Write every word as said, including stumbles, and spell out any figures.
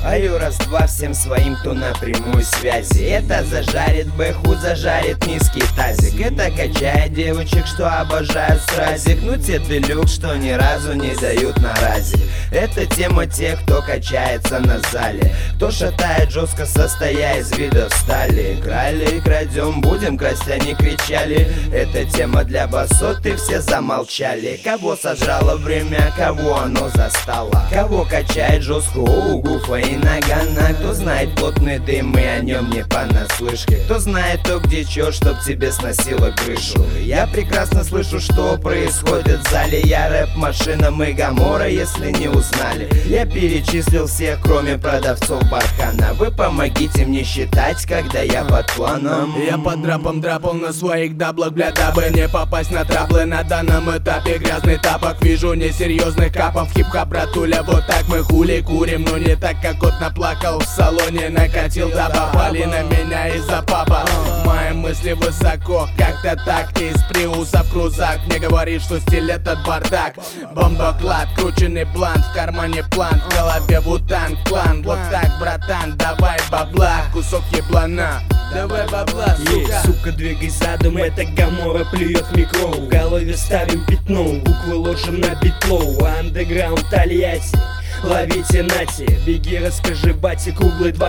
Аю раз-два всем своим, кто на прямой связи. Это зажарит бэху, зажарит низкий тазик. Это качает девочек, что обожают сразик. Ну те делюк, что ни разу не дают на разе. Это тема тех, кто качается на зале, кто шатает жестко, состоя из видов стали. Крали и крадем, будем красть, они кричали. Это тема для басот, и все замолчали. Кого сожрало время, кого оно застало, кого качает жестко у Гуфа и Нагана. Кто знает плотный дым, и о нем не понаслышке. Кто знает то, где чё, чтоб тебе сносило крышу. Я прекрасно слышу, что происходит в зале. Я рэп-машина, мы Гамора, если не узнали. Я перечислил всех, кроме продавцов бархана. Вы помогите мне считать, когда я под планом. Я под драпом драпал на своих даблах, бля, дабы не попасть на траблы. На данном этапе грязный тапок, вижу несерьезных капов. Хип-хоп, братуля, вот так мы хули курим. Но не так, как кот наплакал в салоне, накатил, да попали на меня из-за папа. Мои мысли высоко, как-то так, из приуса в крузак. Мне говорит, что стиль этот бардак. Бомбоклад, крученный блант, в кармане план, в голове вутанг клан. Вот так, братан, давай бабла, кусок еблана. Давай бабла, сука. Ей, сука, двигай задом, это Гамора плюет микро. В голове ставим пятно, буквы ложим на битлоу. Андеграунд Тольятти, ловите нати, беги, расскажи бате, круглый два.